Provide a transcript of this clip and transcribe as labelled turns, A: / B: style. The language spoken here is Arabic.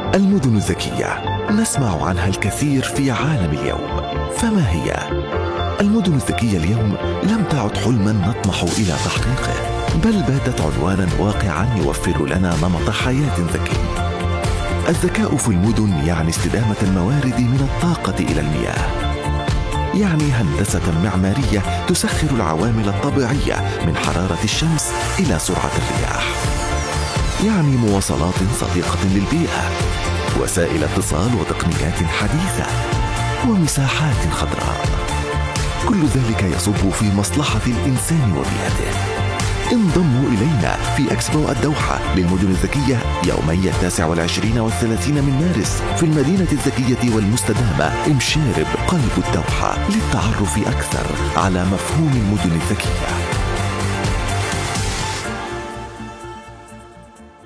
A: المدن الذكية نسمع عنها الكثير في عالم اليوم، فما هي؟ المدن الذكية اليوم لم تعد حلما نطمح إلى تحقيقه، بل باتت عنوانا واقعا يوفر لنا نمط حياة ذكي. الذكاء في المدن يعني استدامة الموارد من الطاقة إلى المياه، يعني هندسة معمارية تسخر العوامل الطبيعية من حرارة الشمس إلى سرعة الرياح، يعني مواصلات صديقة للبيئة، وسائل اتصال وتقنيات حديثة، ومساحات خضراء. كل ذلك يصب في مصلحة الإنسان وبيئته. انضموا إلينا في إكسبو الدوحة للمدن الذكية يومي 29 و30 من مارس في المدينة الذكية والمستدامة إمشارب قلب الدوحة، للتعرف أكثر على مفهوم المدن الذكية.